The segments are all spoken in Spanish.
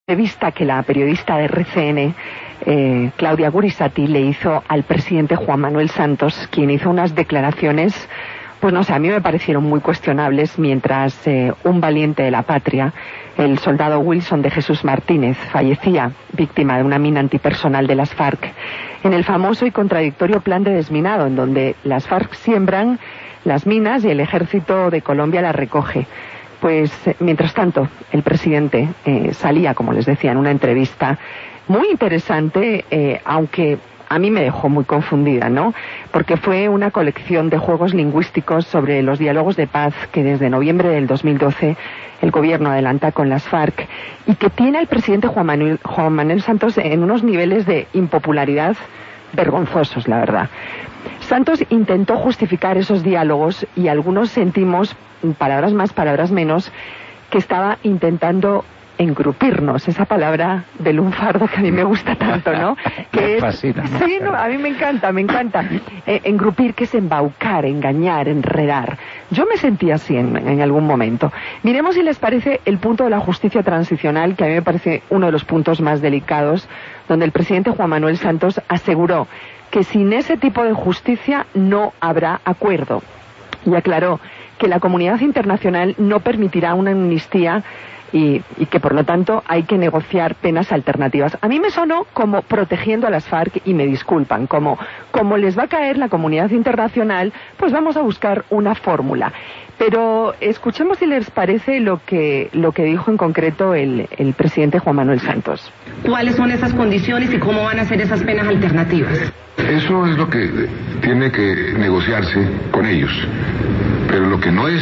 entrevista que la periodista de RCN, Claudia Gurisati, le hizo al presidente Juan Manuel Santos, quien hizo unas declaraciones, pues no sé, a mí me parecieron muy cuestionables, mientras un valiente de la patria, el soldado Wilson de Jesús Martínez, fallecía víctima de una mina antipersonal de las FARC, en el famoso y contradictorio plan de desminado, en donde las FARC siembran las minas y el ejército de Colombia las recoge. Pues, mientras tanto, el presidente salía, como les decía, en una entrevista muy interesante, aunque a mí me dejó muy confundida, ¿no? Porque fue una colección de juegos lingüísticos sobre los diálogos de paz que desde noviembre del 2012 el gobierno adelanta con las FARC y que tiene al presidente Juan Manuel Santos en unos niveles de impopularidad vergonzosos, la verdad. Santos intentó justificar esos diálogos y algunos sentimos, palabras más, palabras menos, que estaba intentando engrupirnos, esa palabra de lunfardo que a mí me gusta tanto, ¿no? Que me fascina. Sí, no, a mí me encanta. Engrupir, que es embaucar, engañar, enredar. Yo me sentí así en algún momento. Miremos si les parece el punto de la justicia transicional, que a mí me parece uno de los puntos más delicados, donde el presidente Juan Manuel Santos aseguró que sin ese tipo de justicia no habrá acuerdo. Y aclaró que la comunidad internacional no permitirá una amnistía y que por lo tanto hay que negociar penas alternativas. A mí me sonó como protegiendo a las FARC, y me disculpan, como les va a caer la comunidad internacional, pues vamos a buscar una fórmula. Pero escuchemos si les parece lo que dijo en concreto el presidente Juan Manuel Santos. ¿Cuáles son esas condiciones y cómo van a ser esas penas alternativas? Eso es lo que tiene que negociarse con ellos. Pero lo que no es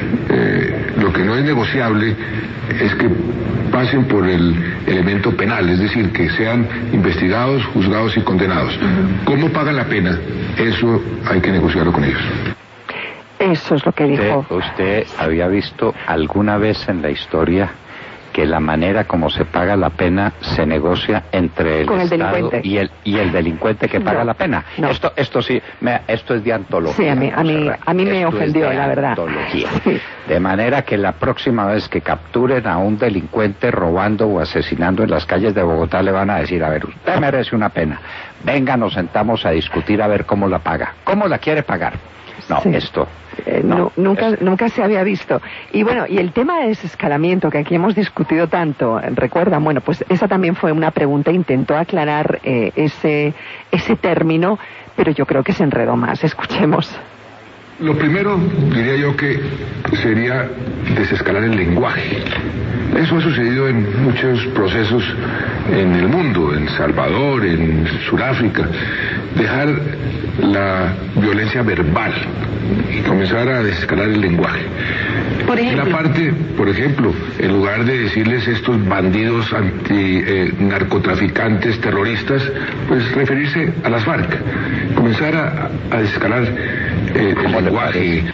negociable es que pasen por el elemento penal, es decir, que sean investigados, juzgados y condenados. ¿Cómo pagan la pena? Eso hay que negociarlo con ellos. Eso es lo que dijo. ¿Usted había visto alguna vez en la historia que la manera como se paga la pena se negocia entre el Estado y el delincuente que paga la pena? No. Esto sí, esto es de antología. Sí, a mí me ofendió, la verdad. Sí. De manera que la próxima vez que capturen a un delincuente robando o asesinando en las calles de Bogotá, le van a decir: a ver, usted merece una pena. Venga, nos sentamos a discutir a ver cómo la paga. ¿Cómo la quiere pagar? No, sí. Nunca se había visto. Y bueno, y el tema de desescalamiento, que aquí hemos discutido tanto, ¿recuerdan? Bueno, pues esa también fue una pregunta, intentó aclarar ese término, pero yo creo que se enredó más. Escuchemos. Lo primero, diría yo, que sería desescalar el lenguaje. Eso ha sucedido en muchos procesos en el mundo, en Salvador, en Sudáfrica. Dejar la violencia verbal y comenzar a desescalar el lenguaje. Por ejemplo, en la parte, por ejemplo, en lugar de decirles estos bandidos narcotraficantes, terroristas, pues referirse a las FARC. Comenzar a desescalar el lenguaje.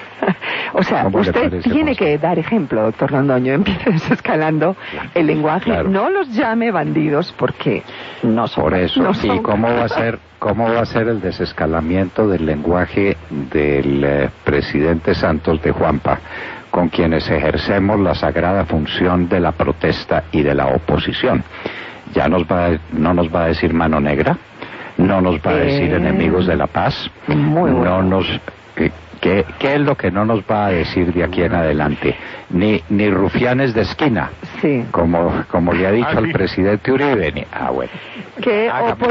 O sea, usted tiene que dar ejemplo, doctor Londoño. Empiece desescalando el lenguaje. Claro. No los llame bandidos, porque no son. Por eso. No son. ¿Y cómo va a ser el desescalamiento del lenguaje del presidente Santos de Juanpa, con quienes ejercemos la sagrada función de la protesta y de la oposición? Ya no nos va a decir mano negra, no nos va a decir enemigos de la paz, muy bueno. ¿Qué es lo que no nos va a decir de aquí en adelante? Ni rufianes de esquina, sí, como le ha dicho al presidente Uribe. Bueno. Qué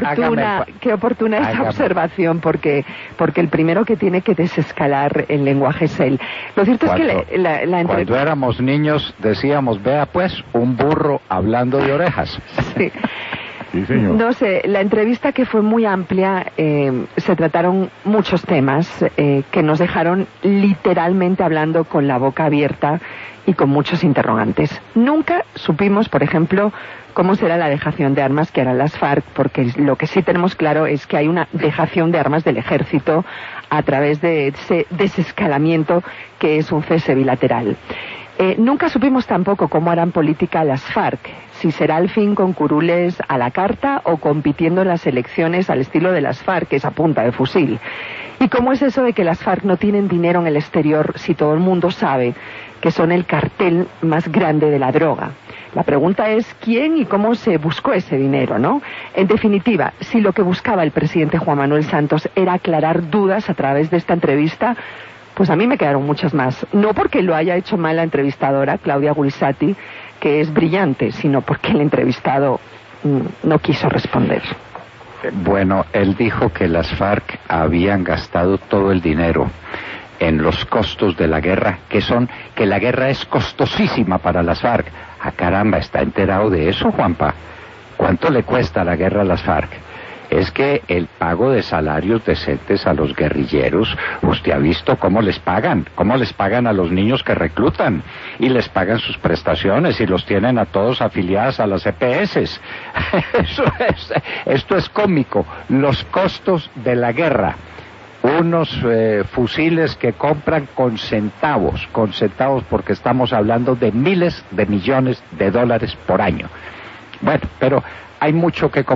oportuna esa observación, porque el primero que tiene que desescalar el lenguaje es él. Lo cierto es que cuando éramos niños decíamos: vea pues, un burro hablando de orejas. Sí. Sí, señor. No sé, la entrevista, que fue muy amplia, se trataron muchos temas que nos dejaron literalmente hablando con la boca abierta y con muchos interrogantes. Nunca supimos, por ejemplo, cómo será la dejación de armas que harán las FARC, porque lo que sí tenemos claro es que hay una dejación de armas del ejército a través de ese desescalamiento que es un cese bilateral. Nunca supimos tampoco cómo harán política las FARC, si será al fin con curules a la carta o compitiendo en las elecciones al estilo de las FARC, que es a punta de fusil. ¿Y cómo es eso de que las FARC no tienen dinero en el exterior si todo el mundo sabe que son el cartel más grande de la droga? La pregunta es quién y cómo se buscó ese dinero, ¿no? En definitiva, si lo que buscaba el presidente Juan Manuel Santos era aclarar dudas a través de esta entrevista, pues a mí me quedaron muchas más. No porque lo haya hecho mal la entrevistadora, Claudia Gurisati, que es brillante, sino porque el entrevistado no quiso responder. Bueno, él dijo que las FARC habían gastado todo el dinero en los costos de la guerra, que la guerra es costosísima para las FARC. Ah, caramba, ¿está enterado de eso, Juanpa? ¿Cuánto le cuesta la guerra a las FARC? Es que el pago de salarios decentes a los guerrilleros, usted ha visto cómo les pagan a los niños que reclutan, y les pagan sus prestaciones, y los tienen a todos afiliados a las EPS. Esto es cómico. Los costos de la guerra. Unos fusiles que compran con centavos porque estamos hablando de miles de millones de dólares por año. Bueno, pero hay mucho que